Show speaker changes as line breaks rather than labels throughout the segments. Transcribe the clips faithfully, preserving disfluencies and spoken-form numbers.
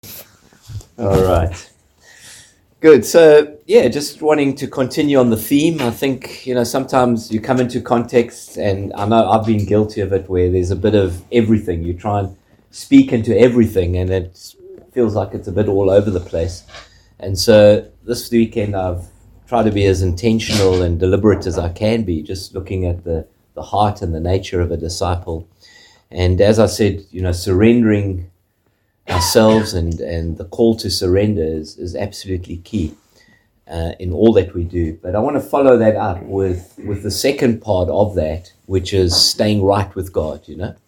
All right. Good. So, yeah, just wanting to continue on the theme. I think, you know, sometimes you come into context, and I know I've been guilty of it, where there's a bit of everything. You try and speak into everything, and it feels like it's a bit all over the place. And so this weekend I've tried to be as intentional and deliberate as I can be, just looking at the, the heart and the nature of a disciple. And as I said, you know, surrendering ourselves and, and the call to surrender is, is absolutely key uh, in all that we do. But I want to follow that up with, with the second part of that, which is staying right with God, you know.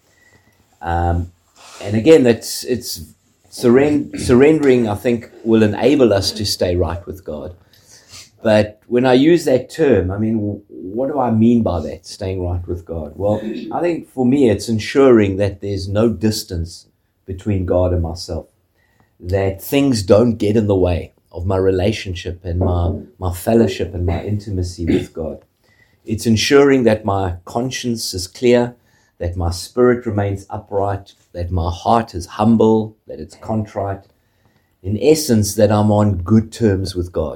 Um, and again, that's it's surrend- surrendering, I think, will enable us to stay right with God. But when I use that term, I mean, what do I mean by that, staying right with God? Well, I think for me, it's ensuring that there's no distance between God and myself, that things don't get in the way of my relationship and my, my fellowship and my intimacy with God. It's ensuring that my conscience is clear, that my spirit remains upright, that my heart is humble, that it's contrite. In essence, that I'm on good terms with God,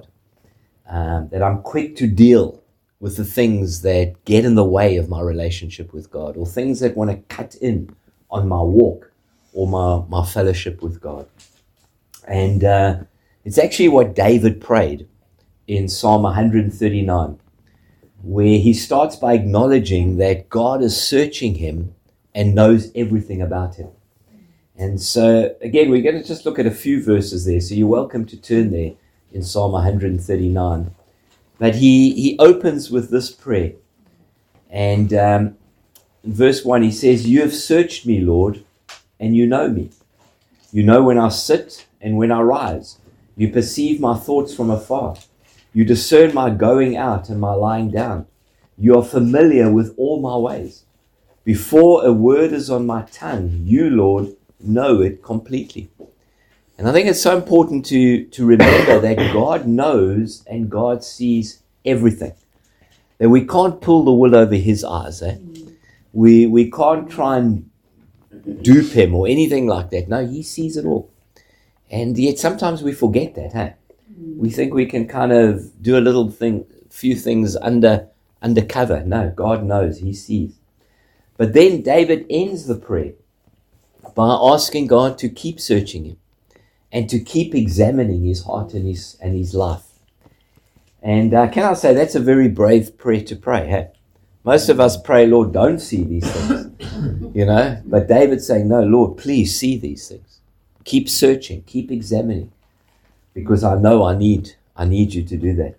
um, that I'm quick to deal with the things that get in the way of my relationship with God, or things that want to cut in on my walk or my, my fellowship with God. And uh, it's actually what David prayed in Psalm one thirty-nine, where he starts by acknowledging that God is searching him and knows everything about him. And so, again, we're going to just look at a few verses there, so you're welcome to turn there in Psalm one thirty-nine. But he, he opens with this prayer. And um, in verse one, he says, "You have searched me, Lord, and you know me. You know when I sit and when I rise. You perceive my thoughts from afar. You discern my going out and my lying down. You are familiar with all my ways. Before a word is on my tongue, you, Lord, know it completely." And I think it's so important to, to remember that God knows and God sees everything. That we can't pull the wool over his eyes. Eh? We, we can't try and dupe him or anything like that. No, he sees it all. And yet sometimes we forget that, huh? We think we can kind of do a little thing, few things under undercover. No, God knows, he sees. But then David ends the prayer by asking God to keep searching him and to keep examining his heart and his and his life. And uh, can I say that's a very brave prayer to pray, huh? Most of us pray, "Lord, don't see these things," you know. But David's saying, "No, Lord, please see these things. Keep searching, keep examining, because I know I need, I need you to do that."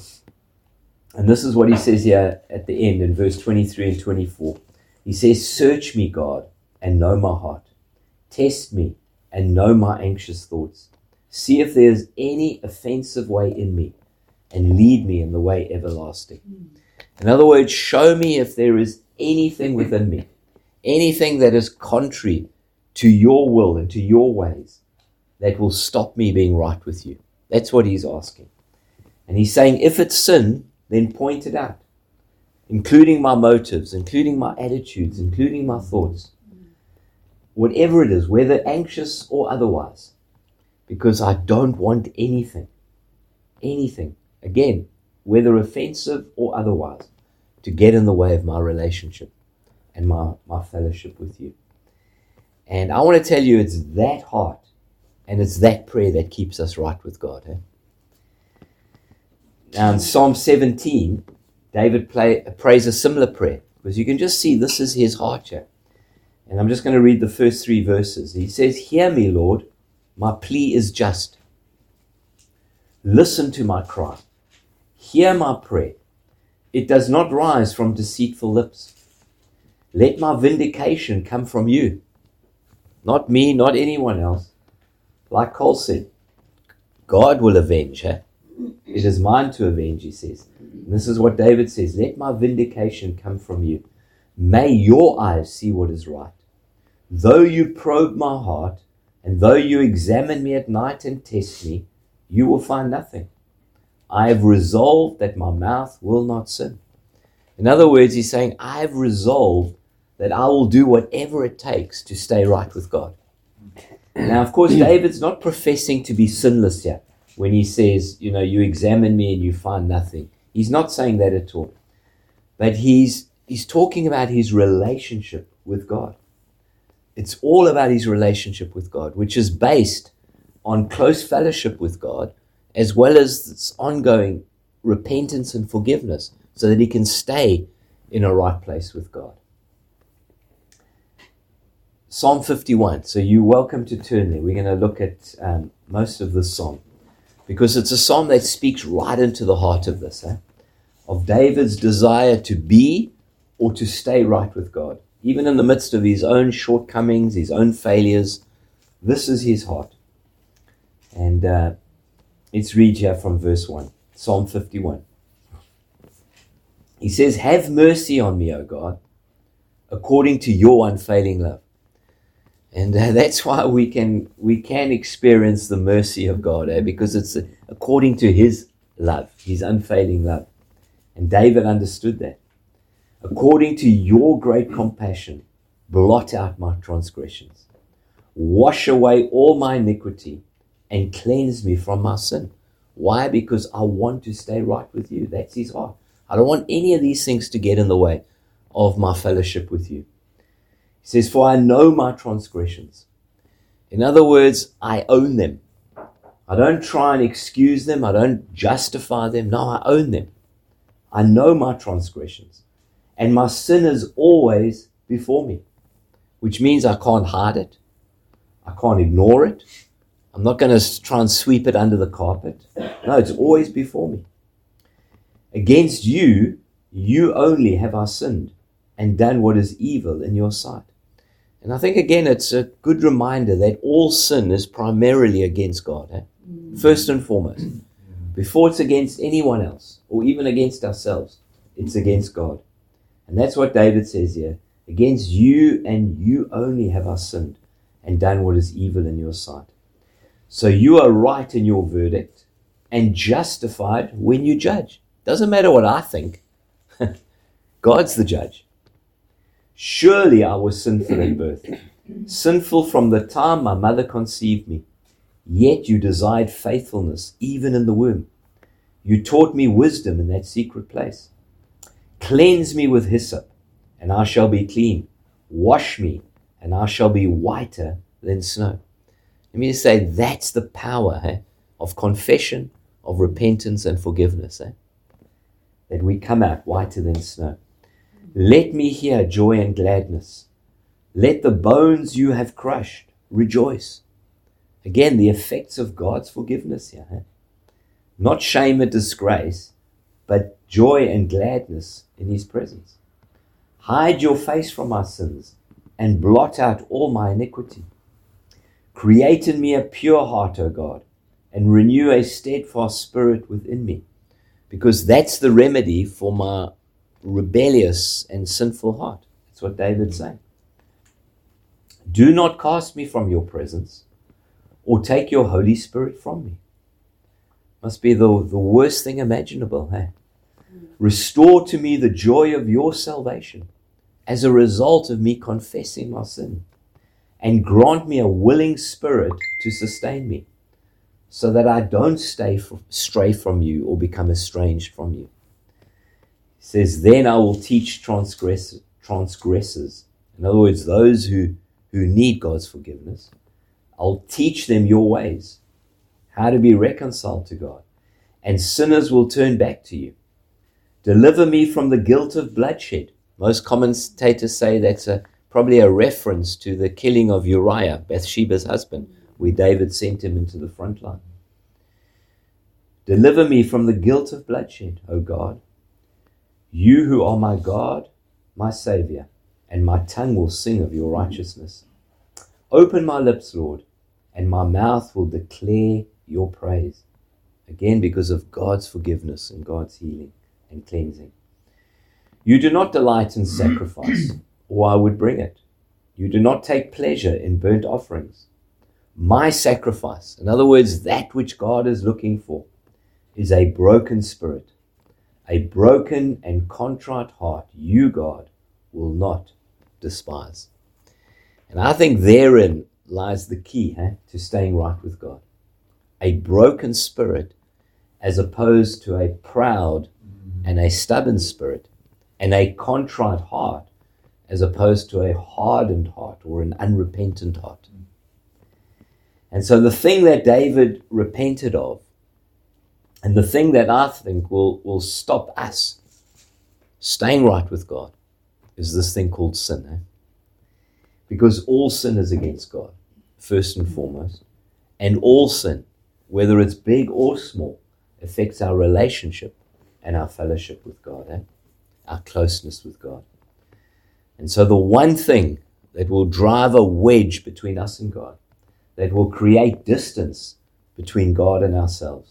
And this is what he says here at the end in verse twenty-three and twenty-four. He says, "Search me, God, and know my heart. Test me and know my anxious thoughts. See if there is any offensive way in me, and lead me in the way everlasting." In other words, show me if there is anything within me, anything that is contrary to your will and to your ways, that will stop me being right with you. That's what he's asking. And he's saying, if it's sin, then point it out, including my motives, including my attitudes, including my thoughts. Whatever it is, whether anxious or otherwise, because I don't want anything, anything, again, whether offensive or otherwise, to get in the way of my relationship and my, my fellowship with you. And I want to tell you, it's that heart and it's that prayer that keeps us right with God. Eh? Now in Psalm seventeen, David play, prays a similar prayer, because you can just see this is his heart here. And I'm just going to read the first three verses. He says, "Hear me, Lord, my plea is just. Listen to my cry. Hear my prayer. It does not rise from deceitful lips. Let my vindication come from you. Not me, not anyone else. Like Cole said, God will avenge her. It is mine to avenge," he says. And this is what David says, "Let my vindication come from you. May your eyes see what is right. Though you probe my heart, and though you examine me at night and test me, you will find nothing. I have resolved that my mouth will not sin." In other words, he's saying, I have resolved that I will do whatever it takes to stay right with God. Now, of course, David's not professing to be sinless here when he says, you know, you examine me and you find nothing. He's not saying that at all. But he's he's talking about his relationship with God. It's all about his relationship with God, which is based on close fellowship with God, as well as this ongoing repentance and forgiveness, so that he can stay in a right place with God. Psalm fifty-one. So you're welcome to turn there. We're going to look at um, most of this psalm, because it's a psalm that speaks right into the heart of this, eh? Of David's desire to be or to stay right with God. Even in the midst of his own shortcomings, his own failures, this is his heart. And uh, let's read here from verse one, Psalm fifty-one. He says, "Have mercy on me, O God, according to your unfailing love." And uh, that's why we can we can experience the mercy of God, eh? Because it's uh, according to his love, his unfailing love. And David understood that. "According to your great compassion, blot out my transgressions. Wash away all my iniquity and cleanse me from my sin." Why? Because I want to stay right with you. That's his heart. I don't want any of these things to get in the way of my fellowship with you. He says, "For I know my transgressions." In other words, I own them. I don't try and excuse them. I don't justify them. No, I own them. I know my transgressions. And my sin is always before me, which means I can't hide it. I can't ignore it. I'm not going to try and sweep it under the carpet. No, it's always before me. "Against you, you only have I sinned and done what is evil in your sight." And I think, again, it's a good reminder that all sin is primarily against God, eh? First and foremost. Before it's against anyone else, or even against ourselves, it's against God. And that's what David says here. "Against you and you only have I sinned and done what is evil in your sight." So you are right in your verdict and justified when you judge. Doesn't matter what I think. God's the judge. "Surely I was sinful at birth, sinful from the time my mother conceived me. Yet you desired faithfulness even in the womb. You taught me wisdom in that secret place. Cleanse me with hyssop, and I shall be clean. Wash me, and I shall be whiter than snow." Let me just say, that's the power eh, of confession, of repentance and forgiveness. Eh? That we come out whiter than snow. "Let me hear joy and gladness. Let the bones you have crushed rejoice." Again, the effects of God's forgiveness here. Eh? Not shame and disgrace, but joy and gladness in his presence. "Hide your face from my sins and blot out all my iniquity. Create in me a pure heart, O God, and renew a steadfast spirit within me." Because that's the remedy for my rebellious and sinful heart. That's what David's saying. "Do not cast me from your presence, or take your Holy Spirit from me." Must be the, the worst thing imaginable. Hey? "Restore to me the joy of your salvation as a result of me confessing my sin, and grant me a willing spirit to sustain me, so that I don't stay f- stray from you or become estranged from you." He says, "Then I will teach transgress- transgressors." In other words, those who, who need God's forgiveness. "I'll teach them your ways, how to be reconciled to God, and sinners will turn back to you. Deliver me from the guilt of bloodshed." Most commentators say that's a, probably a reference to the killing of Uriah, Bathsheba's husband, where David sent him into the front line. "Deliver me from the guilt of bloodshed, O God. You who are my God, my Savior, and my tongue will sing of your righteousness. Open my lips, Lord, and my mouth will declare your praise." Again, because of God's forgiveness and God's healing and cleansing. "You do not delight in sacrifice, or I would bring it. You do not take pleasure in burnt offerings. My sacrifice," in other words, that which God is looking for, "is a broken spirit. A broken and contrite heart, you, God, will not despise." And I think therein lies the key eh, to staying right with God. A broken spirit as opposed to a proud and a stubborn spirit, and a contrite heart as opposed to a hardened heart or an unrepentant heart. And so the thing that David repented of, and the thing that I think will, will stop us staying right with God, is this thing called sin. Eh? Because all sin is against God, first and foremost. And all sin, whether it's big or small, affects our relationship and our fellowship with God, eh? Our closeness with God. And so the one thing that will drive a wedge between us and God, that will create distance between God and ourselves,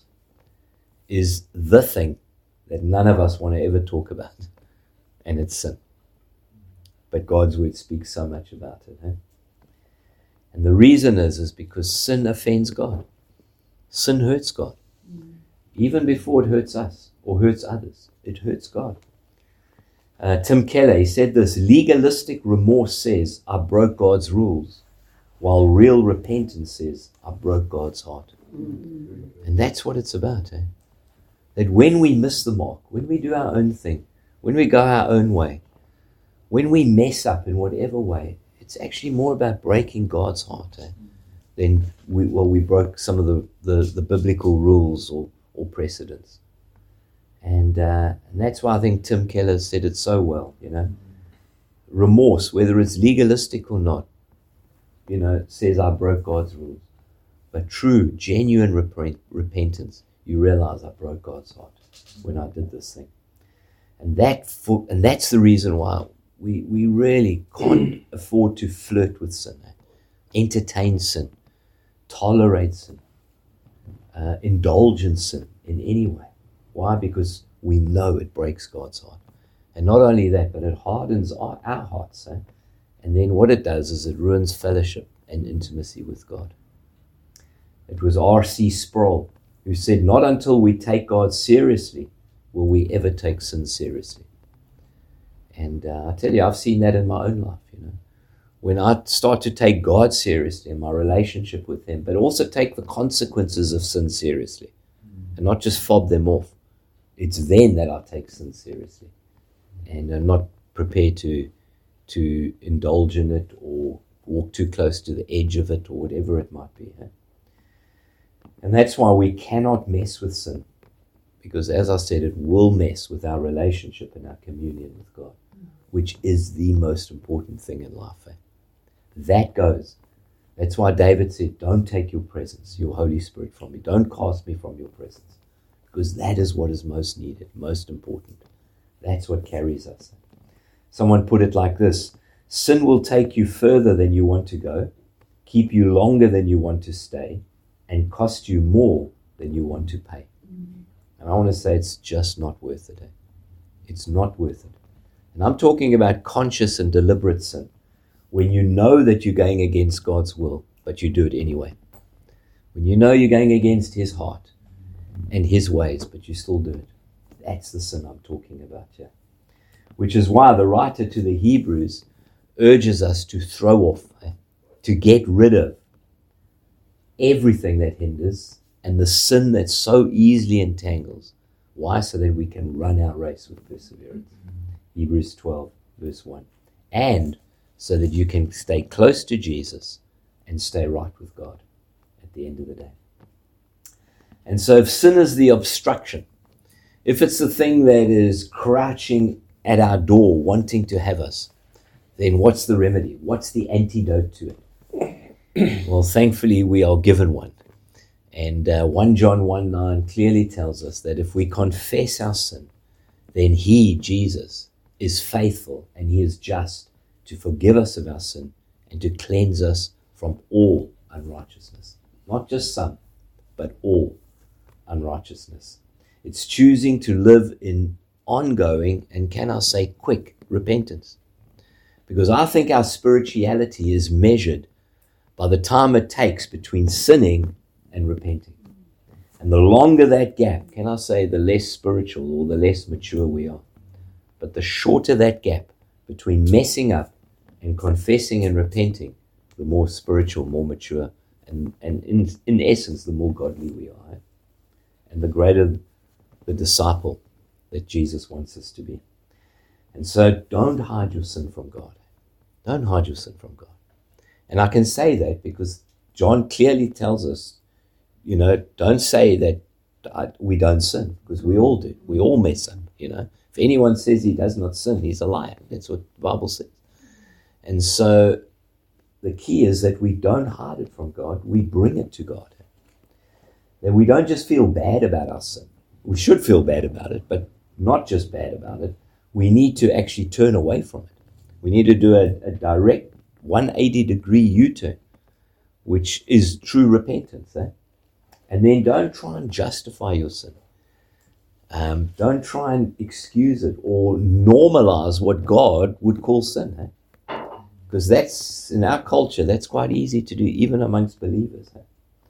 is the thing that none of us want to ever talk about, and it's sin. But God's word speaks so much about it. Eh? And the reason is, is because sin offends God. Sin hurts God. Even before it hurts us or hurts others, it hurts God. Uh, Tim Keller, he said this: legalistic remorse says, I broke God's rules, while real repentance says, I broke God's heart. Mm-hmm. And that's what it's about. Eh? That when we miss the mark, when we do our own thing, when we go our own way, when we mess up in whatever way, it's actually more about breaking God's heart eh? than we, well, we broke some of the, the, the biblical rules or, or precedents. And, uh, and that's why I think Tim Keller said it so well, you know. Remorse, whether it's legalistic or not, you know, says I broke God's rules. But true, genuine repent, repentance, you realize I broke God's heart when I did this thing. And that for, and that's the reason why we, we really can't afford to flirt with sin, eh? Entertain sin, tolerate sin, uh, indulge in sin in any way. Why? Because we know it breaks God's heart. And not only that, but it hardens our, our hearts. Eh? And then what it does is it ruins fellowship and intimacy with God. It was R C Sproul who said, not until we take God seriously will we ever take sin seriously. And uh, I tell you, I've seen that in my own life, you know. When I start to take God seriously in my relationship with Him, but also take the consequences of sin seriously and not just fob them off, it's then that I take sin seriously and I'm not prepared to to indulge in it or walk too close to the edge of it or whatever it might be. Eh? And that's why we cannot mess with sin, because as I said, it will mess with our relationship and our communion with God, which is the most important thing in life. Eh? That goes. That's why David said, don't take your presence, your Holy Spirit from me. Don't cast me from your presence, because that is what is most needed, most important. That's what carries us. Someone put it like this: sin will take you further than you want to go, keep you longer than you want to stay, and cost you more than you want to pay. Mm-hmm. And I want to say it's just not worth it. Eh? It's not worth it. And I'm talking about conscious and deliberate sin, when you know that you're going against God's will, but you do it anyway. When you know you're going against His heart and His ways, but you still do it. That's the sin I'm talking about here. Which is why the writer to the Hebrews urges us to throw off, eh, to get rid of everything that hinders and the sin that so easily entangles. Why? So that we can run our race with perseverance. Hebrews twelve, verse one. And so that you can stay close to Jesus and stay right with God at the end of the day. And so if sin is the obstruction, if it's the thing that is crouching at our door wanting to have us, then what's the remedy? What's the antidote to it? Well, thankfully we are given one. And uh, First John one nine clearly tells us that if we confess our sin, then He, Jesus, is faithful and He is just to forgive us of our sin and to cleanse us from all unrighteousness. Not just some, but all unrighteousness. It's choosing to live in ongoing, and can I say quick, repentance. Because I think our spirituality is measured by the time it takes between sinning and repenting. And the longer that gap, can I say, the less spiritual or the less mature we are. But the shorter that gap between messing up and confessing and repenting, the more spiritual, more mature, and, and in, in essence, the more godly we are. Eh? And the greater the disciple that Jesus wants us to be. And so don't hide your sin from God. Don't hide your sin from God. And I can say that because John clearly tells us, you know, don't say that I, we don't sin, because we all do. We all mess up, you know. If anyone says he does not sin, he's a liar. That's what the Bible says. And so the key is that we don't hide it from God. We bring it to God. That we don't just feel bad about our sin. We should feel bad about it, but not just bad about it. We need to actually turn away from it. We need to do a, a direct one hundred eighty degree U-turn, which is true repentance. Eh? And then don't try and justify your sin. Um, don't try and excuse it or normalize what God would call sin. Eh? Because that's, in our culture, that's quite easy to do, even amongst believers. Eh?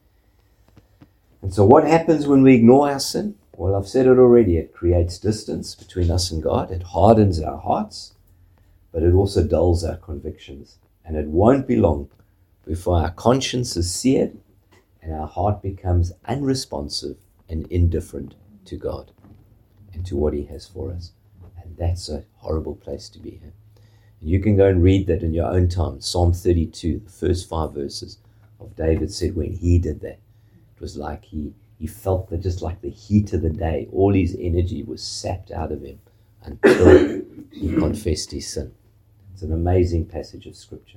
And so what happens when we ignore our sin? Well, I've said it already. It creates distance between us and God. It hardens our hearts, but it also dulls our convictions. And it won't be long before our conscience is seared and our heart becomes unresponsive and indifferent to God and to what He has for us. And that's a horrible place to be. And you can go and read that in your own time. Psalm thirty-two, the first five verses of David said when he did that, it was like he He felt that just like the heat of the day, all his energy was sapped out of him until he confessed his sin. It's an amazing passage of Scripture.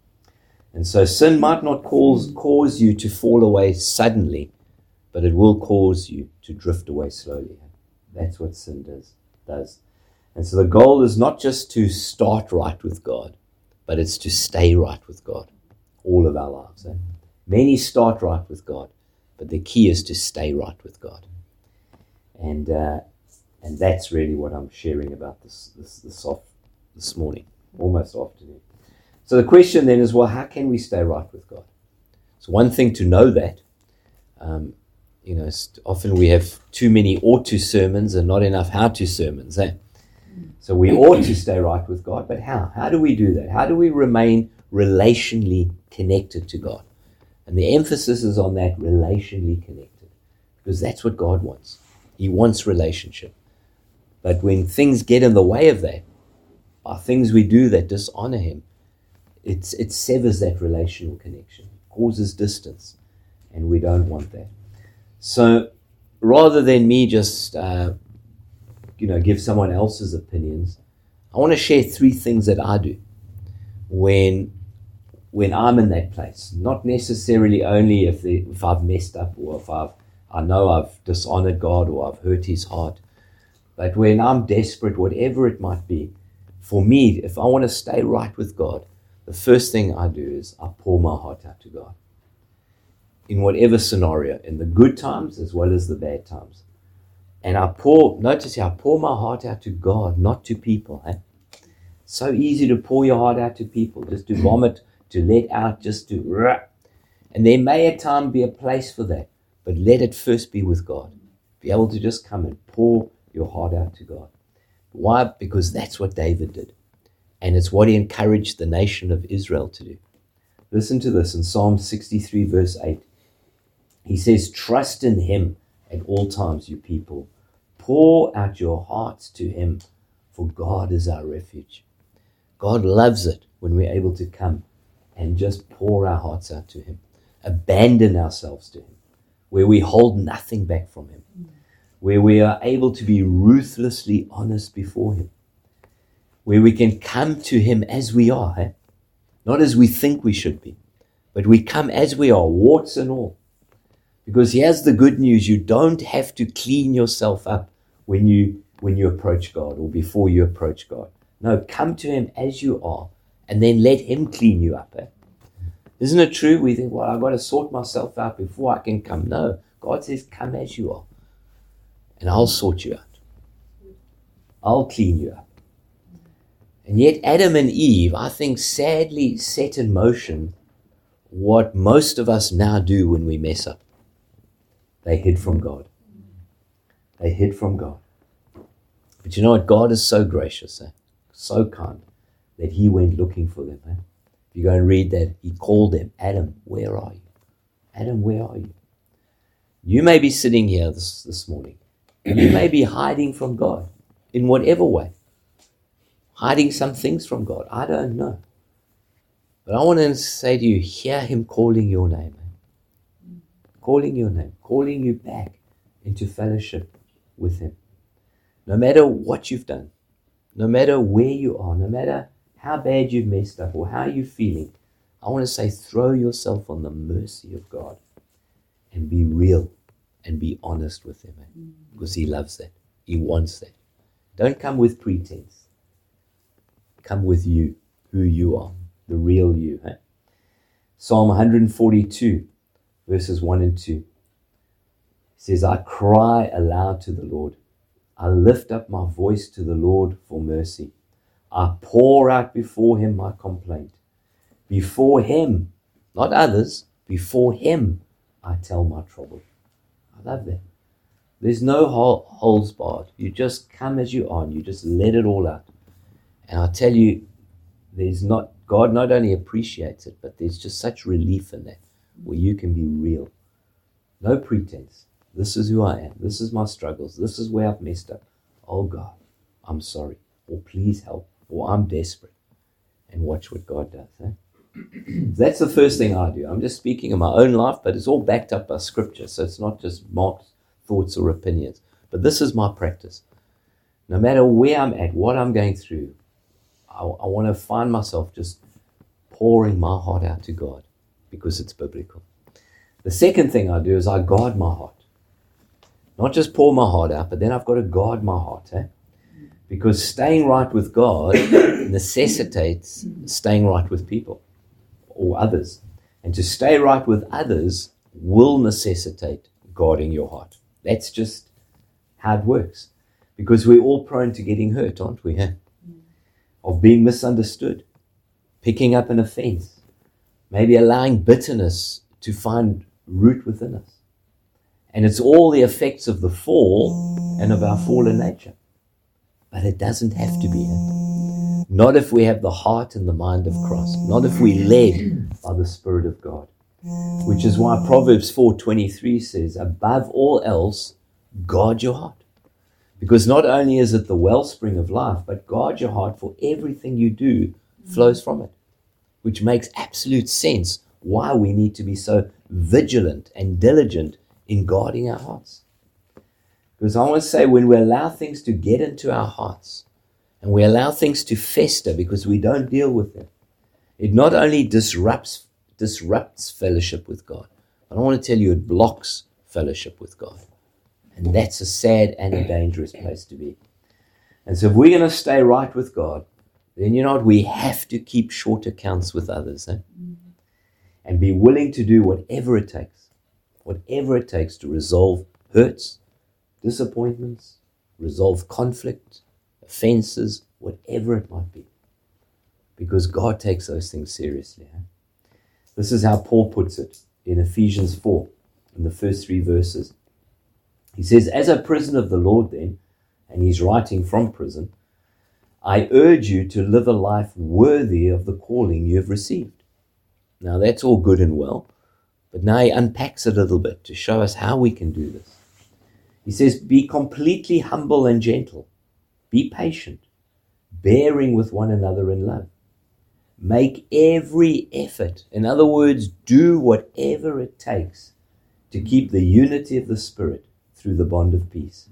And so sin might not cause, cause you to fall away suddenly, but it will cause you to drift away slowly. That's what sin does. does. And so the goal is not just to start right with God, but it's to stay right with God all of our lives. Eh? Many start right with God, but the key is to stay right with God. And uh, and that's really what I'm sharing about this this this, off, this morning, almost afternoon. So the question then is, well, how can we stay right with God? So one thing to know that, um, you know, often we have too many ought-to sermons and not enough how-to sermons. Eh? So we ought to stay right with God, but how? How do we do that? How do we remain relationally connected to God? And the emphasis is on that relationally connected, because that's what God wants. He wants relationship. But when things get in the way of that, are things we do that dishonor Him, it's, it severs that relational connection, causes distance, and we don't want that. So rather than me just, uh, you know, give someone else's opinions, I want to share three things that I do when when I'm in that place. Not necessarily only if the, if I've messed up or if I've I know I've dishonored God or I've hurt His heart, but when I'm desperate, whatever it might be, for me, if I want to stay right with God, the first thing I do is I pour my heart out to God. In whatever scenario, in the good times as well as the bad times. And I pour, notice here, I pour my heart out to God, not to people. Eh? So easy to pour your heart out to people, just to vomit, to let out, just to... And there may at times be a place for that, but let it first be with God. Be able to just come and pour your heart out to God. Why? Because that's what David did. And it's what he encouraged the nation of Israel to do. Listen to this in Psalm sixty-three, verse eight. He says, trust in Him at all times, you people. Pour out your hearts to Him, for God is our refuge. God loves it when we're able to come and just pour our hearts out to Him. Abandon ourselves to Him, where we hold nothing back from Him, where we are able to be ruthlessly honest before Him, where we can come to Him as we are, eh? Not as we think we should be, but we come as we are, warts and all. Because here's the good news, you don't have to clean yourself up when you when you approach God or before you approach God. No, come to Him as you are and then let Him clean you up. Eh? Isn't it true? We think, well, I've got to sort myself out before I can come. No, God says, come as you are and I'll sort you out. I'll clean you up. And yet Adam and Eve, I think, sadly set in motion what most of us now do when we mess up. They hid from God. They hid from God. But you know what? God is so gracious, eh? So kind, that He went looking for them. Eh? If you go and read that, he called them, Adam, where are you? Adam, where are you? You may be sitting here this, this morning. You may be hiding from God in whatever way. Hiding some things from God. I don't know. But I want to say to you, hear him calling your name. Calling your name. Calling you back into fellowship with him. No matter what you've done, no matter where you are, no matter how bad you've messed up or how you're feeling, I want to say throw yourself on the mercy of God and be real and be honest with him. Eh? Because he loves that. He wants that. Don't come with pretense. Come with you, who you are, the real you. Eh? Psalm one forty-two, verses one and two. Says, I cry aloud to the Lord. I lift up my voice to the Lord for mercy. I pour out before him my complaint. Before him, not others, before him, I tell my trouble. I love that. There's no hol- holes barred. You just come as you are and you just let it all out. And I tell you, there's not, God not only appreciates it, but there's just such relief in that where you can be real. No pretense. This is who I am. This is my struggles. This is where I've messed up. Oh God, I'm sorry. Or please help. Or I'm desperate. And watch what God does. Eh? That's the first thing I do. I'm just speaking of my own life, but it's all backed up by scripture. So it's not just Mark's thoughts or opinions. But this is my practice. No matter where I'm at, what I'm going through, I, I want to find myself just pouring my heart out to God because it's biblical. The second thing I do is I guard my heart. Not just pour my heart out, but then I've got to guard my heart. Eh? Because staying right with God necessitates staying right with people or others. And to stay right with others will necessitate guarding your heart. That's just how it works. Because we're all prone to getting hurt, aren't we? Eh? Of being misunderstood, picking up an offense, maybe allowing bitterness to find root within us. And it's all the effects of the fall and of our fallen nature. But it doesn't have to be. Eh? Not if we have the heart and the mind of Christ. Not if we're led by the Spirit of God. Which is why Proverbs four twenty-three says, above all else, guard your heart. Because not only is it the wellspring of life, but guard your heart, for everything you do flows from it. Which makes absolute sense why we need to be so vigilant and diligent in guarding our hearts. Because I want to say, when we allow things to get into our hearts and we allow things to fester because we don't deal with them, it not only disrupts disrupts fellowship with God, but I want to tell you it blocks fellowship with God. And that's a sad and a dangerous place to be. And so if we're going to stay right with God, then you know what? We have to keep short accounts with others. Eh? And be willing to do whatever it takes. Whatever it takes to resolve hurts, disappointments, resolve conflict, offenses, whatever it might be. Because God takes those things seriously. Eh? This is how Paul puts it in Ephesians four, in the first three verses. He says, as a prisoner of the Lord then, and he's writing from prison, I urge you to live a life worthy of the calling you have received. Now that's all good and well. But now he unpacks it a little bit to show us how we can do this. He says, be completely humble and gentle. Be patient, bearing with one another in love. Make every effort. In other words, do whatever it takes to keep the unity of the Spirit through the bond of peace.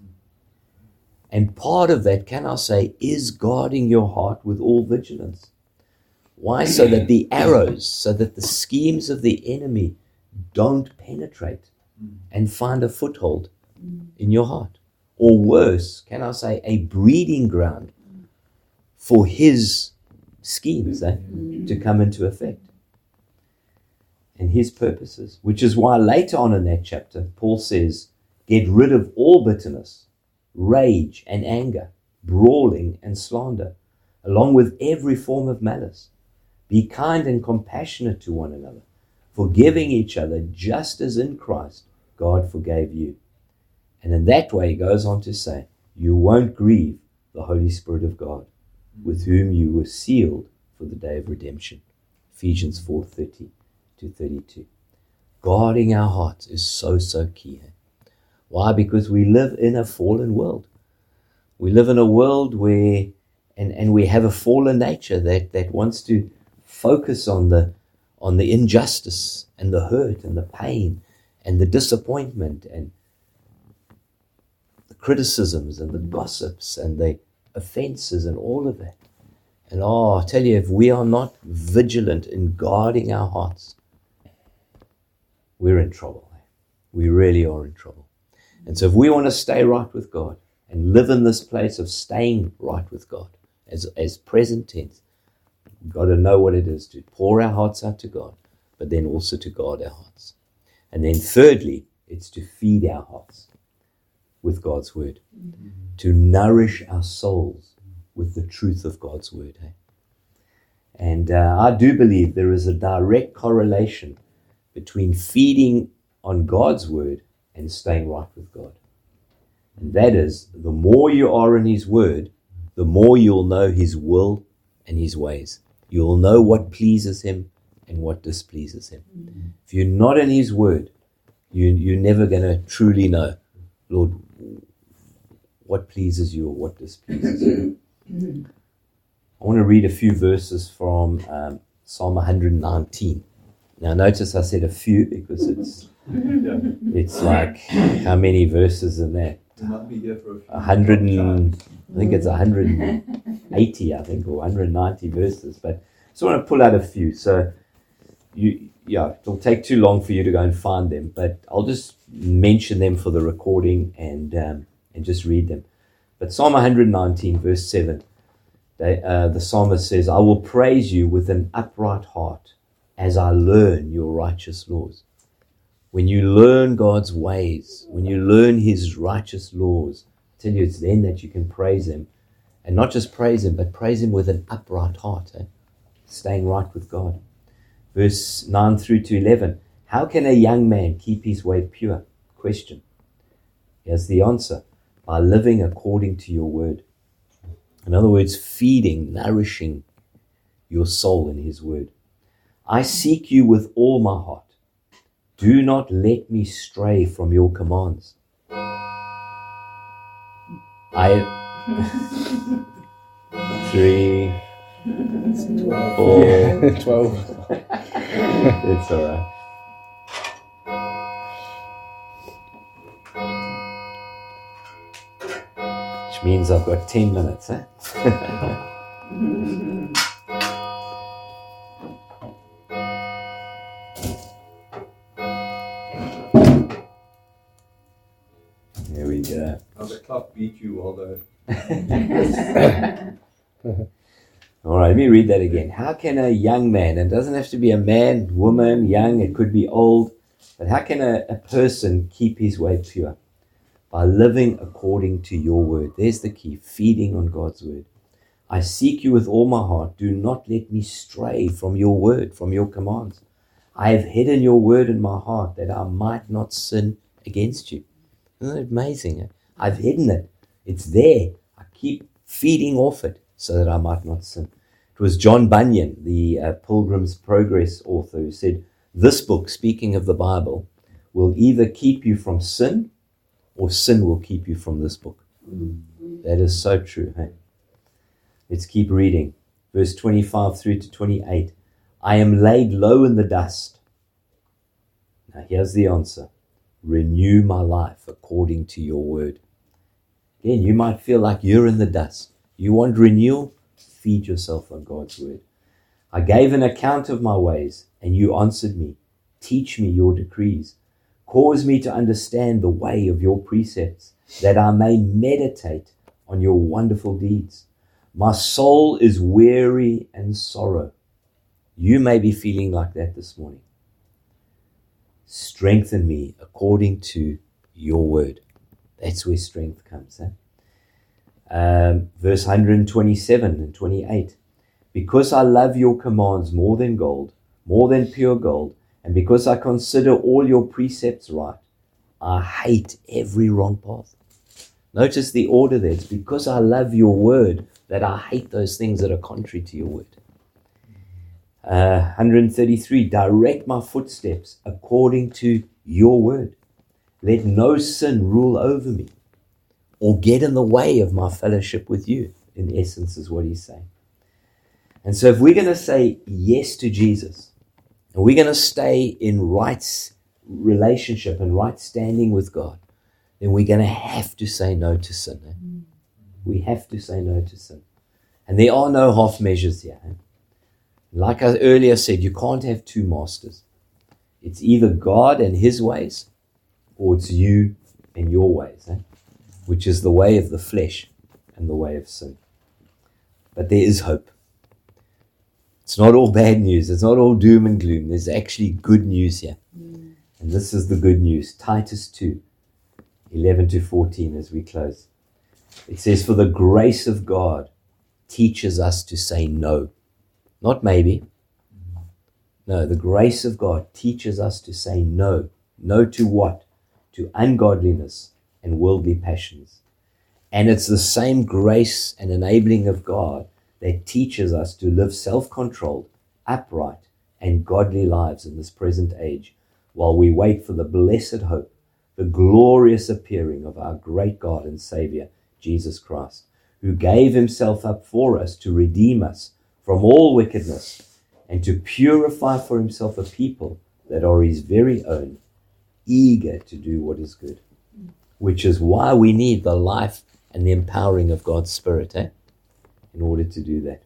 And part of that, can I say, is guarding your heart with all vigilance. Why? So that the arrows, so that the schemes of the enemy don't penetrate and find a foothold in your heart. Or worse, can I say, a breeding ground for his schemes eh, to come into effect. And his purposes. Which is why later on in that chapter, Paul says, get rid of all bitterness, rage and anger, brawling and slander, along with every form of malice. Be kind and compassionate to one another, forgiving each other just as in Christ God forgave you. And in that way he goes on to say, you won't grieve the Holy Spirit of God, with whom you were sealed for the day of redemption. Ephesians four thirty to thirty-two. Guarding our hearts is so, so key. Why? Because we live in a fallen world. We live in a world where, and, and we have a fallen nature that, that wants to focus on the on the injustice and the hurt and the pain and the disappointment and the criticisms and the gossips and the offenses and all of that. And oh, I tell you, if we are not vigilant in guarding our hearts, we're in trouble. We really are in trouble. And so if we want to stay right with God and live in this place of staying right with God as, as present tense, we've got to know what it is to pour our hearts out to God, but then also to guard our hearts. And then thirdly, it's to feed our hearts with God's word, mm-hmm. to nourish our souls with the truth of God's word. Eh? And uh, I do believe there is a direct correlation between feeding on God's word and staying right with God. And that is, the more you are in his word, the more you'll know his will and his ways. You'll know what pleases him and what displeases him. Mm-hmm. If you're not in his word, you, you're never going to truly know, Lord, what pleases you or what displeases you. I want to read a few verses from um, Psalm one nineteen. Now notice I said a few because it's it's like, how many verses in that? A hundred and, I think it's one hundred eighty, I think, or one hundred ninety verses. But I just want to pull out a few. So, you, yeah, it'll take too long for you to go and find them, but I'll just mention them for the recording and um, and just read them. But Psalm one nineteen, verse seven, they, uh, the psalmist says, I will praise you with an upright heart as I learn your righteous laws. When you learn God's ways, when you learn his righteous laws, I tell you, it's then that you can praise him. And not just praise him, but praise him with an upright heart, eh? Staying right with God. Verse nine through to eleven, how can a young man keep his way pure? Question. Here's the answer. By living according to your word. In other words, feeding, nourishing your soul in his word. I seek you with all my heart. Do not let me stray from your commands. I three, four,
yeah, twelve.
It's all right. Which means I've got ten minutes, eh? There we go.
Now the clock beat you, although.
All right, let me read that again. How can a young man, and it doesn't have to be a man, woman, young, it could be old, but how can a, a person keep his way pure? By living according to your word. There's the key, feeding on God's word. I seek you with all my heart. Do not let me stray from your word, from your commands. I have hidden your word in my heart that I might not sin against you. Isn't that amazing? I've hidden it. It's there. I keep feeding off it so that I might not sin. It was John Bunyan, the uh, Pilgrim's Progress author, who said, this book, speaking of the Bible, will either keep you from sin or sin will keep you from this book. Mm. That is so true. Hey? Let's keep reading. Verse twenty-five through to twenty-eight. I am laid low in the dust. Now here's the answer. Renew my life according to your word. Again, you might feel like you're in the dust. You want renewal? Feed yourself on God's word. I gave an account of my ways, and you answered me. Teach me your decrees. Cause me to understand the way of your precepts, that I may meditate on your wonderful deeds. My soul is weary and sorrow. You may be feeling like that this morning. Strengthen me according to your word. That's where strength comes. Eh? Um, verse one twenty-seven and twenty-eight. Because I love your commands more than gold, more than pure gold, and because I consider all your precepts right, I hate every wrong path. Notice the order there. It's because I love your word that I hate those things that are contrary to your word. Uh, one hundred thirty-three, direct my footsteps according to your word. Let no sin rule over me or get in the way of my fellowship with you, in essence is what he's saying. And so if we're going to say yes to Jesus, and we're going to stay in right relationship and right standing with God, then we're going to have to say no to sin. Eh? We have to say no to sin. And there are no half measures here. Eh? Like I earlier said, you can't have two masters. It's either God and his ways, or it's you and your ways, eh? Which is the way of the flesh and the way of sin. But there is hope. It's not all bad news. It's not all doom and gloom. There's actually good news here. Mm. And this is the good news. Titus two, eleven to fourteen as we close. It says, for the grace of God teaches us to say no. Not maybe. No, the grace of God teaches us to say no. No to what? To ungodliness and worldly passions. And it's the same grace and enabling of God that teaches us to live self-controlled, upright, and godly lives in this present age, while we wait for the blessed hope, the glorious appearing of our great God and Savior, Jesus Christ, who gave himself up for us to redeem us from all wickedness and to purify for himself a people that are his very own, eager to do what is good, which is why we need the life and the empowering of God's Spirit, eh? In order to do that.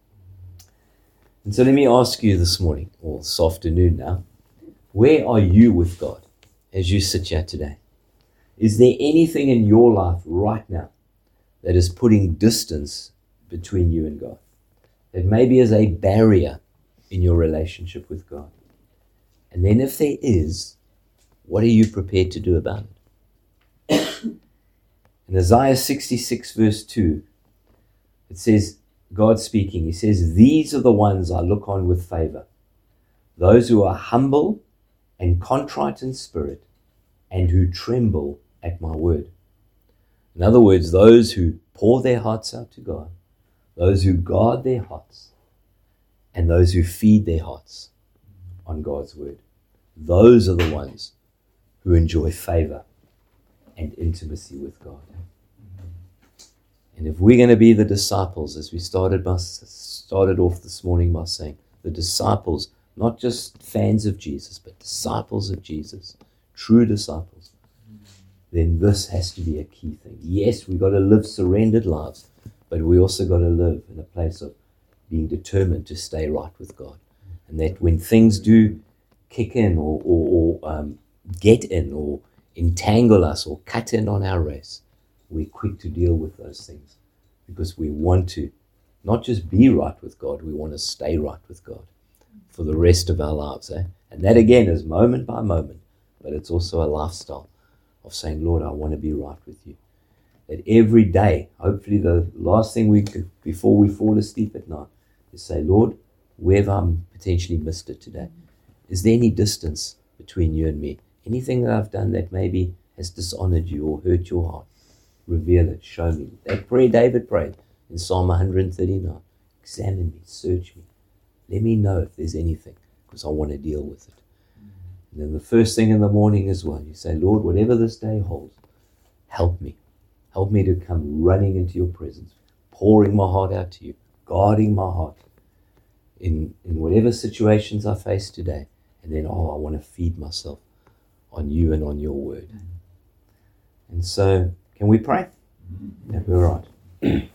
And so let me ask you this morning, or this afternoon now, where are you with God as you sit here today? Is there anything in your life right now that is putting distance between you and God? That maybe is a barrier in your relationship with God? And then if there is, what are you prepared to do about it? In Isaiah sixty-six verse two, it says, God speaking, he says, these are the ones I look on with favor, those who are humble and contrite in spirit and who tremble at my word. In other words, those who pour their hearts out to God, those who guard their hearts, and those who feed their hearts on God's word. Those are the ones who enjoy favor and intimacy with God. And if we're going to be the disciples, as we started by, started off this morning by saying, the disciples, not just fans of Jesus, but disciples of Jesus, true disciples, then this has to be a key thing. Yes, we've got to live surrendered lives, but we also got to live in a place of being determined to stay right with God. And that when things do kick in or, or, or um, get in or entangle us or cut in on our race, we're quick to deal with those things because we want to not just be right with God, we want to stay right with God for the rest of our lives. Eh? And that again is moment by moment, but it's also a lifestyle of saying, Lord, I want to be right with you. That every day, hopefully the last thing we could, before we fall asleep at night, is say, Lord, where have I potentially missed it today? Is there any distance between you and me? Anything that I've done that maybe has dishonored you or hurt your heart? Reveal it, show me. That prayer David prayed in Psalm one hundred thirty-nine. Examine me, search me. Let me know if there's anything, because I want to deal with it. And then the first thing in the morning as well, you say, Lord, whatever this day holds, help me. Help me to come running into your presence, pouring my heart out to you, guarding my heart in, in whatever situations I face today. And then, oh, I want to feed myself on you and on your word. And so, can we pray? Yeah, we're right.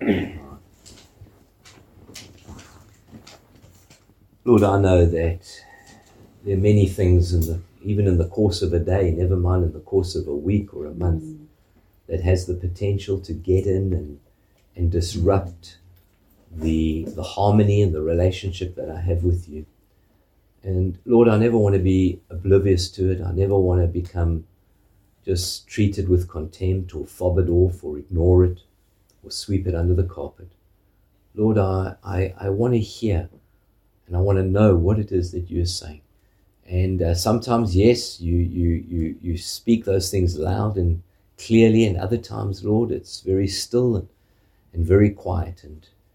Lord, I know that there are many things, in the, even in the course of a day, never mind in the course of a week or a month, mm. that has the potential to get in and, and disrupt the, the harmony and the relationship that I have with you. And Lord, I never want to be oblivious to it. I never want to become just treated with contempt or fob it off or ignore it or sweep it under the carpet. Lord, I, I, I want to hear and I want to know what it is that you're saying. And uh, sometimes, yes, you, you, you, you speak those things loud and clearly, and other times, Lord, it's very still and, and very quiet. And,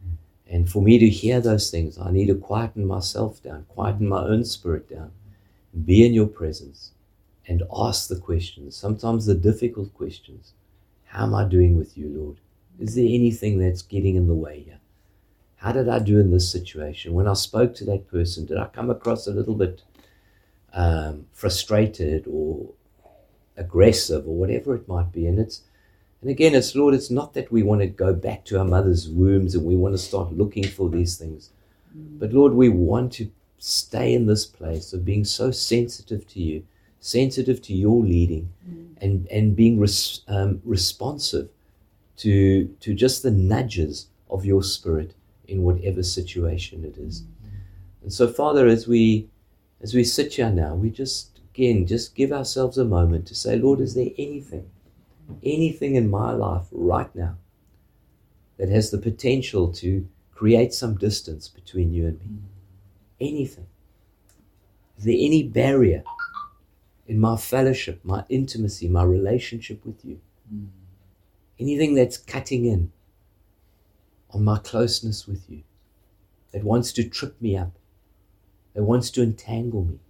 And for me to hear those things, I need to quieten myself down, quieten my own spirit down, and be in your presence and ask the questions, sometimes the difficult questions. How am I doing with you, Lord? Is there anything that's getting in the way here? How did I do in this situation? When I spoke to that person, did I come across a little bit um, frustrated or aggressive or whatever it might be? And it's And again, it's, Lord, it's not that we want to go back to our mother's wombs and we want to start looking for these things. Mm. But Lord, we want to stay in this place of being so sensitive to you, sensitive to your leading, mm. and, and being res, um, responsive to, to just the nudges of your Spirit in whatever situation it is. Mm. And so, Father, as we, as we sit here now, we just, again, just give ourselves a moment to say, Lord, is there anything anything in my life right now that has the potential to create some distance between you and me? Anything. Is there any barrier in my fellowship, my intimacy, my relationship with you? Mm. Anything that's cutting in on my closeness with you, that wants to trip me up, that wants to entangle me?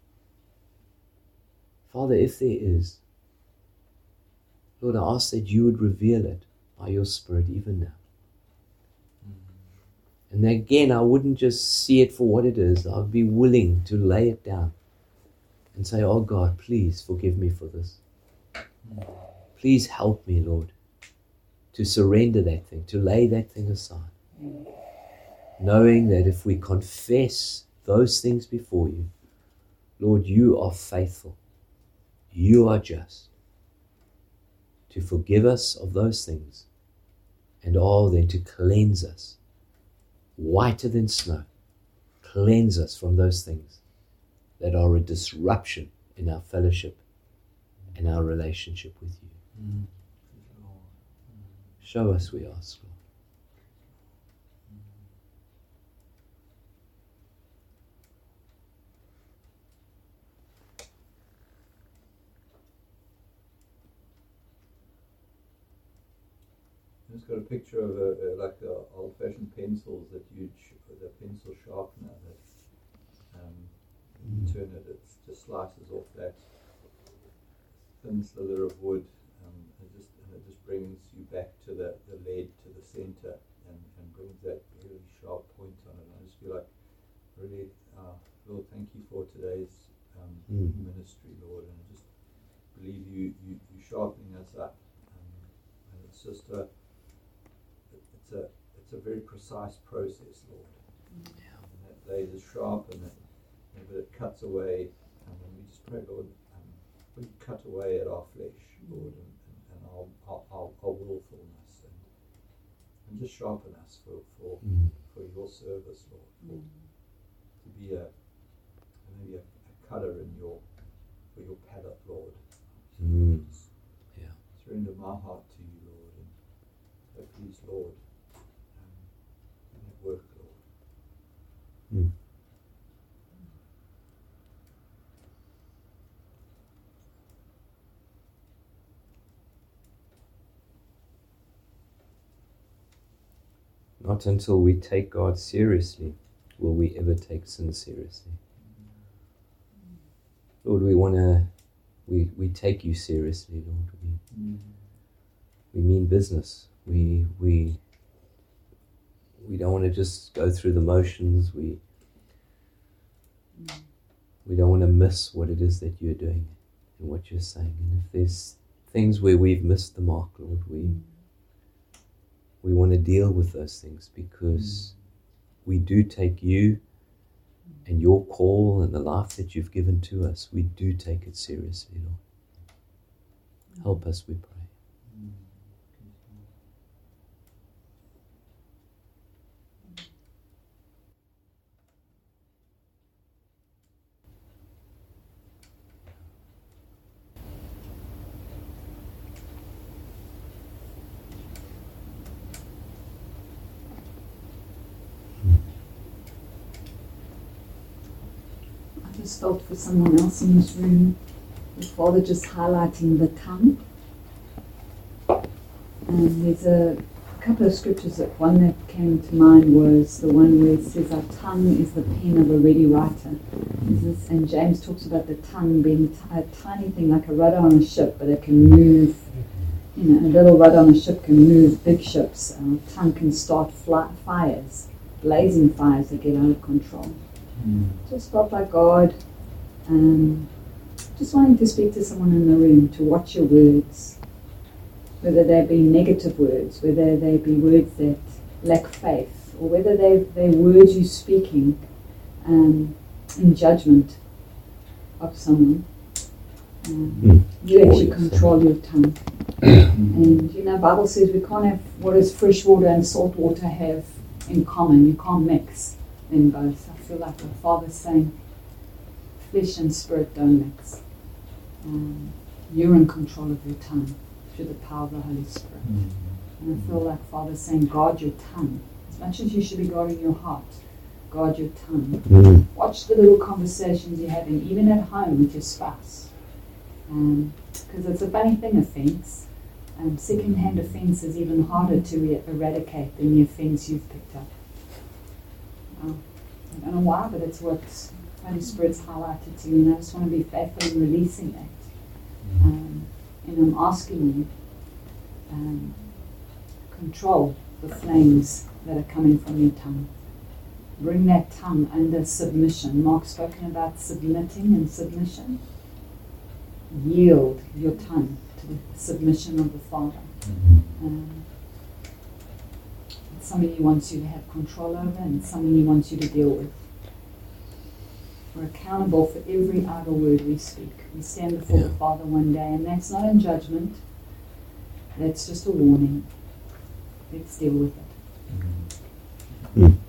Father, if there is, Lord, I ask that you would reveal it by your Spirit even now. Mm-hmm. And again, I wouldn't just see it for what it is. I would be willing to lay it down and say, oh God, please forgive me for this. Mm-hmm. Please help me, Lord, to surrender that thing, to lay that thing aside. Mm-hmm. Knowing that if we confess those things before you, Lord, you are faithful. You are just to forgive us of those things, and all then to cleanse us, whiter than snow. Cleanse us from those things that are a disruption in our fellowship and our relationship with you. Mm. Show us, we ask, Lord.
It's got a picture of a, a like a old-fashioned pencils that you sh- the pencil sharpener that um, you
mm.
turn it, it just slices off that thin slither of wood, um, and just and it just brings you back to the, the lead to the center and, and brings that really sharp point on it. I just feel like really, uh, Lord, thank you for today's um, mm. ministry, Lord, and I just believe you you you sharpening us up, um, and it's just a It's a it's a very precise process, Lord. Yeah. And that blade is sharp, and it, and it cuts away. And when we just pray, Lord, um, we cut away at our flesh, Lord, and, and, and our, our, our, our willfulness, and, and just sharpen us for for, mm. for your service, Lord. For, mm. To be a maybe a, a cutter in your for your palate, Lord.
Mm.
Yeah. Surrender my heart to you, Lord, and so please, Lord. Work, Lord.
Mm. Not until we take God seriously will we ever take sin seriously. Lord, we want to, we, we take you seriously, Lord. We, mm. we mean business. We, we, We don't want to just go through the motions. We we don't want to miss what it is that you're doing and what you're saying. And if there's things where we've missed the mark, Lord, we we want to deal with those things, because we do take you and your call and the life that you've given to us. We do take it seriously, Lord. Help us, we pray.
Just felt for someone else in this room, the Father just highlighting the tongue. And there's a couple of scriptures, that one that came to mind was the one where it says our tongue is the pen of a ready writer. This, and James talks about the tongue being t- a tiny thing, like a rudder on a ship, but it can move, you know, a little rudder on a ship can move big ships. Our tongue can start fly- fires, blazing fires that get out of control.
Mm.
Just felt like God, um, just wanting to speak to someone in the room, to watch your words, whether they be negative words, whether they be words that lack faith, or whether they they're words you're speaking um, in judgment of someone. Um,
Mm.
you actually
Oh, yes.
control your tongue. And you know, the Bible says we can't have, what does fresh water and salt water have in common? You can't mix them both. I feel like the Father's saying, flesh and spirit don't mix. Um, you're in control of your tongue through the power of the Holy Spirit.
Mm.
And I feel like Father's saying, guard your tongue. As much as you should be guarding your heart, guard your tongue.
Mm.
Watch the little conversations you're having, even at home with your spouse. Because um, it's a funny thing, offense. Um, second-hand offense is even harder to re- eradicate than the offense you've picked up. Um, I don't know why, but it's what Holy Spirit's highlighted to you, and I just want to be faithful in releasing that. Um, and I'm asking you, um, control the flames that are coming from your tongue. Bring that tongue under submission. Mark's spoken about submitting and submission. Yield your tongue to the submission of the Father. Um, it's something He wants you to have control over, and it's something He wants you to deal with. We're accountable for every idle word we speak. We stand before
Yeah.
the Father one day, and that's not in judgment. That's just a warning. Let's deal with it.
Mm.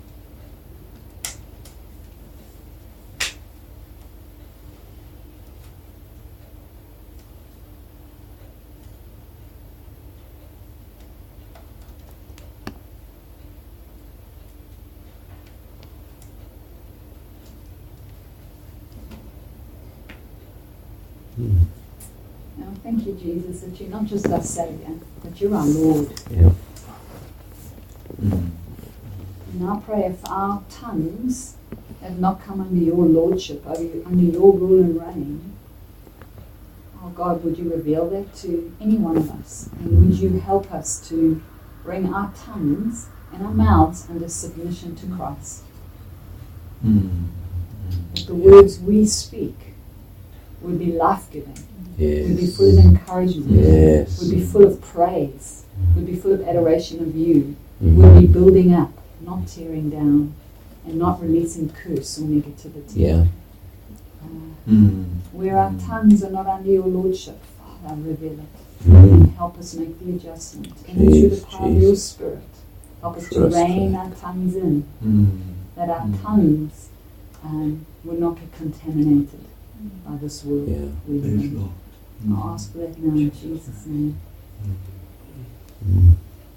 Mm.
Now, thank you, Jesus, that you're not just our Saviour, but you're our Lord.
Yeah.
Mm.
And I pray if our tongues have not come under your Lordship, under your rule and reign, oh God, would you reveal that to any one of us? And would you help us to bring our tongues and our mouths under submission to Christ?
Mm.
That the words we speak would be life-giving, would be
Yes.
full of encouragement,
Yes.
would be full of praise, would be full of adoration of you,
Mhm.
would be building up, not tearing down, and not releasing curse or negativity.
Yeah.
Uh,
Mm.
where our tongues are not under your Lordship, Father, reveal it.
Mm.
And help us make the adjustment. And through the
Jeez,
power of your
Jesus.
Spirit, help us to
Trust
rein
that.
our tongues in,
Mm.
that our
Mm.
tongues um, will not get contaminated by this world
Yeah.
we live
Yes,
in.
Lord.
I ask for that now in Jesus' name.
Mm.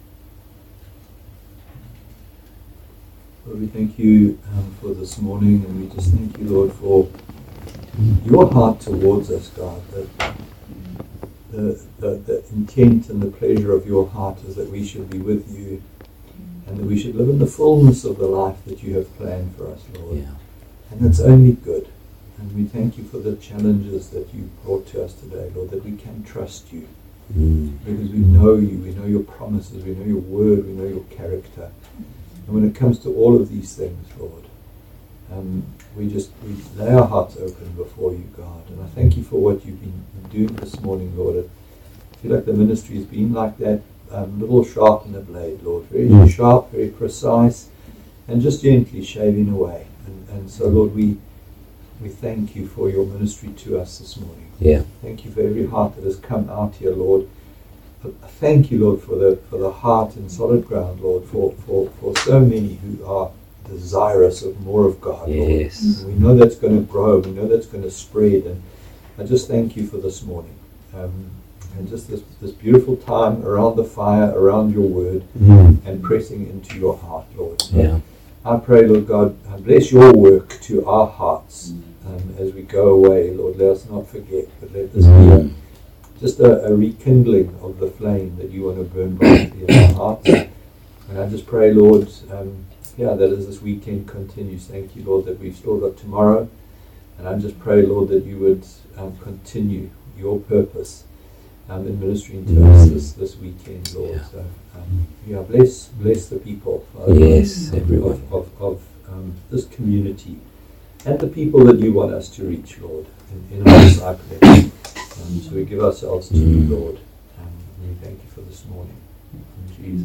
Lord, we thank you um, for this morning, and we just thank you, Lord, for your heart towards us, God. That the, the, the intent and the pleasure of your heart is that we should be with you, and that we should live in the fullness of the life that you have planned for us, Lord.
Yeah.
And it's only good. And we thank you for the challenges that you brought to us today, Lord, that we can trust you.
Mm.
Because we know you, we know your promises, we know your word, we know your character. And when it comes to all of these things, Lord, um, we just we lay our hearts open before you, God. And I thank you for what you've been doing this morning, Lord. I feel like the ministry has been like that um, little sharp in the blade, Lord. Very
Mm.
sharp, very precise, and just gently shaving away. And, and so, Lord, we we thank you for your ministry to us this morning.
Yeah.
Thank you for every heart that has come out here, Lord. Thank you, Lord, for the for the heart and solid ground, Lord, for, for, for so many who are desirous of more of God, Lord.
Yes.
And we know that's going to grow, we know that's going to spread, and I just thank you for this morning. Um, and just this, this beautiful time around the fire, around your word,
Mm.
and pressing into your heart, Lord. So
Yeah.
I pray, Lord God, uh, bless your work to our hearts um, as we go away, Lord. Let us not forget, but let this be a, just a, a rekindling of the flame that you want to burn brightly in our hearts. And I just pray, Lord, um, yeah, that as this weekend continues, thank you, Lord, that we've still got tomorrow. And I just pray, Lord, that you would um, continue your purpose um, in ministering to us this, this weekend, Lord.
Yeah.
So, um, yeah, bless bless the people of,
Yes,
of,
everyone.
of, of, of um, this community and the people that you want us to reach, Lord, in, in our discipling. Um, so we give ourselves to you,
Mm.
Lord. Um, and we thank you for this morning. In Jesus'